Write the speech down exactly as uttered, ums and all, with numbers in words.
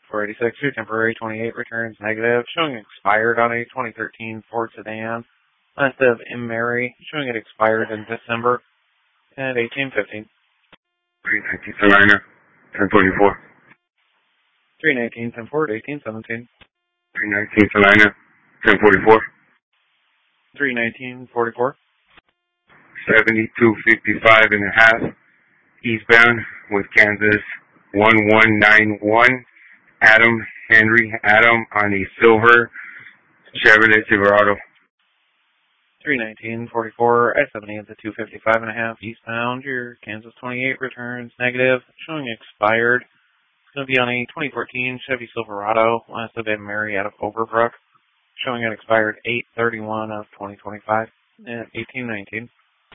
four eighty-six, your temporary twenty-eight returns negative, showing expired on a twenty thirteen Ford sedan. Last of M. Mary, showing it expired in December at eighteen fifteen. three nineteen Salina, ten forty-four. three nineteen, ten forward, eighteen seventeen. three nineteen Salina, ten forty-four. three nineteen, forty-four. seventy-two fifty-five and a half, eastbound with Kansas one one nine one. Adam Henry Adam on a silver Chevrolet Silverado. three nineteen, forty-four, I seventy at the two fifty-five and a half, eastbound. Your Kansas twenty-eight returns negative, showing expired. It's going to be on a twenty fourteen Chevy Silverado. Last of M. Mary out of Overbrook, showing it expired eight thirty-one of twenty twenty-five at eighteen nineteen.